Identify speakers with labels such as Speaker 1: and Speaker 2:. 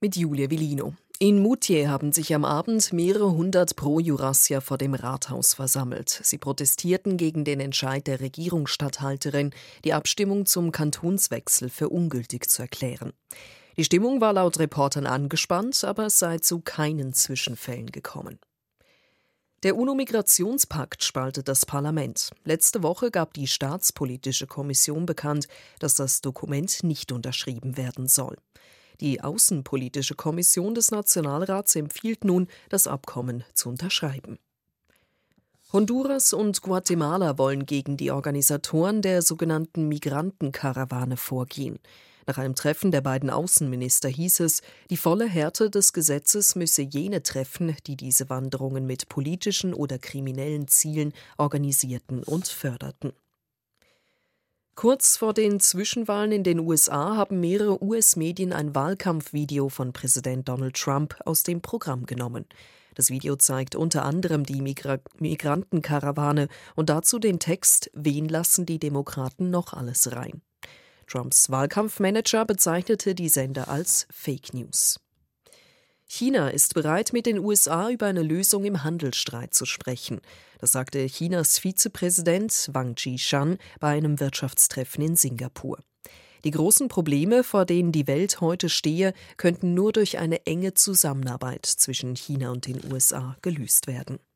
Speaker 1: mit Julia Villino. In Moutier haben sich am Abend mehrere hundert Pro-Jurassier vor dem Rathaus versammelt. Sie protestierten gegen den Entscheid der Regierungsstatthalterin, die Abstimmung zum Kantonswechsel für ungültig zu erklären. Die Stimmung war laut Reportern angespannt, aber es sei zu keinen Zwischenfällen gekommen. Der UNO-Migrationspakt spaltet das Parlament. Letzte Woche gab die Staatspolitische Kommission bekannt, dass das Dokument nicht unterschrieben werden soll. Die Außenpolitische Kommission des Nationalrats empfiehlt nun, das Abkommen zu unterschreiben. Honduras und Guatemala wollen gegen die Organisatoren der sogenannten Migrantenkarawane vorgehen. Nach einem Treffen der beiden Außenminister hieß es, die volle Härte des Gesetzes müsse jene treffen, die diese Wanderungen mit politischen oder kriminellen Zielen organisierten und förderten. Kurz vor den Zwischenwahlen in den USA haben mehrere US-Medien ein Wahlkampfvideo von Präsident Donald Trump aus dem Programm genommen. Das Video zeigt unter anderem die Migrantenkarawane und dazu den Text „Wen lassen die Demokraten noch alles rein?". Trumps Wahlkampfmanager bezeichnete die Sender als Fake News. China ist bereit, mit den USA über eine Lösung im Handelsstreit zu sprechen. Das sagte Chinas Vizepräsident Wang Qishan bei einem Wirtschaftstreffen in Singapur. Die großen Probleme, vor denen die Welt heute stehe, könnten nur durch eine enge Zusammenarbeit zwischen China und den USA gelöst werden.